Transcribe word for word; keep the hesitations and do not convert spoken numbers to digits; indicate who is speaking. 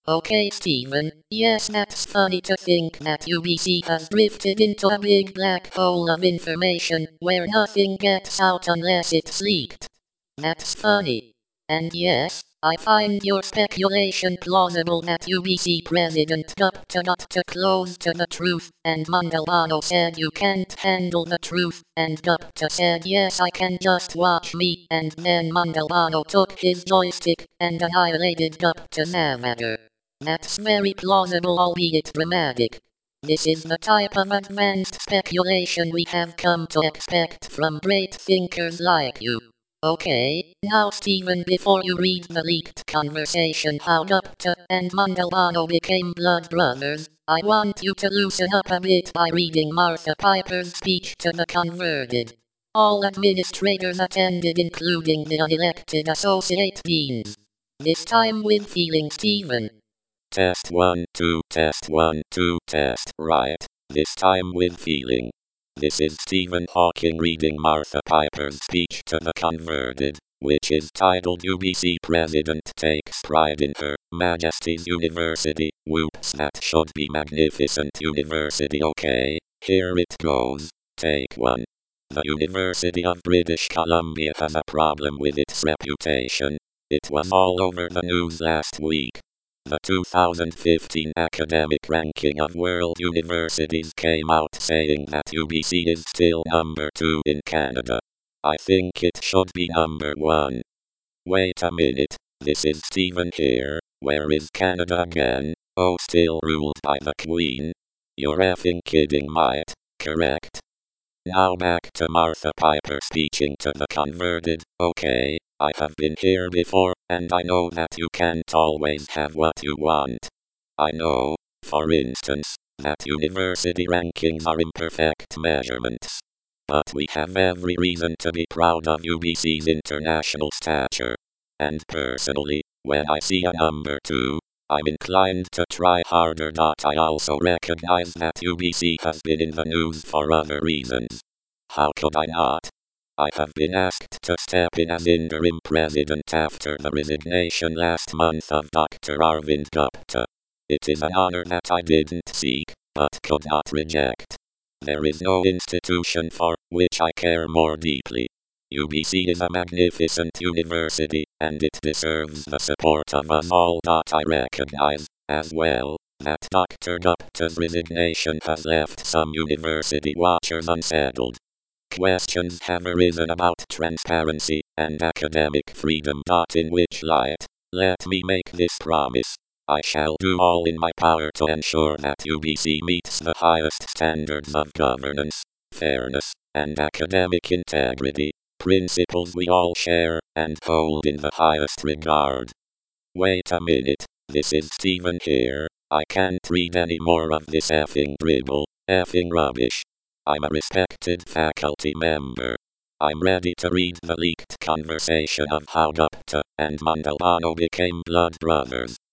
Speaker 1: Okay, Steven, yes, that's funny to think that U B C has drifted into a big black hole of information where nothing gets out unless it's leaked. That's funny. And yes, I find your speculation plausible that U B C President Gupta got too close to the truth, and Mandelano said you can't handle the truth, and Gupta said yes I can just watch me, and then Mandelano took his joystick and annihilated Gupta's avatar. That's very plausible albeit dramatic. This is the type of advanced speculation we have come to expect from great thinkers like you. Okay, now Steven, before you read the leaked conversation how Gupta and Mandelano became blood brothers, I want you to loosen up a bit by reading Martha Piper's speech to the converted. All administrators attended including the unelected associate deans. This time with feeling, Steven.
Speaker 2: Test one, two, test one, two, test, right. This time with feeling. This is Stephen Hawking reading Martha Piper's speech to the converted, which is titled U B C President Takes Pride in Her Majesty's University. Whoops, that should be Magnificent University. Okay, here it goes. Take one. The University of British Columbia has a problem with its reputation. It was all over the news last week. The two thousand fifteen academic ranking of world universities came out saying that U B C is still number two in Canada. I think it should be number one. Wait a minute, this is Stephen here. Where is Canada again? Oh, still ruled by the Queen? You're effing kidding, mate, correct? Now back to Martha Piper speaking to the converted. Okay, I have been here before, and I know that you can't always have what you want. I know, for instance, that university rankings are imperfect measurements. But we have every reason to be proud of U B C's international stature. And personally, when I see a number two, I'm inclined to try harder. I also recognize that U B C has been in the news for other reasons. How could I not? I have been asked to step in as interim president after the resignation last month of Doctor Arvind Gupta. It is an honor that I didn't seek, but could not reject. There is no institution for which I care more deeply. U B C is a magnificent university, and it deserves the support of us all. I recognize, as well, that Doctor Gupta's resignation has left some university watchers unsettled. Questions have arisen about transparency and academic freedom. In which light, let me make this promise. I shall do all in my power to ensure that U B C meets the highest standards of governance, fairness, and academic integrity, principles we all share and hold in the highest regard. Wait a minute, this is Stephen here. I can't read any more of this effing dribble, effing rubbish. I'm a respected faculty member. I'm ready to read the leaked conversation of how Gupta and Mandelano became blood brothers.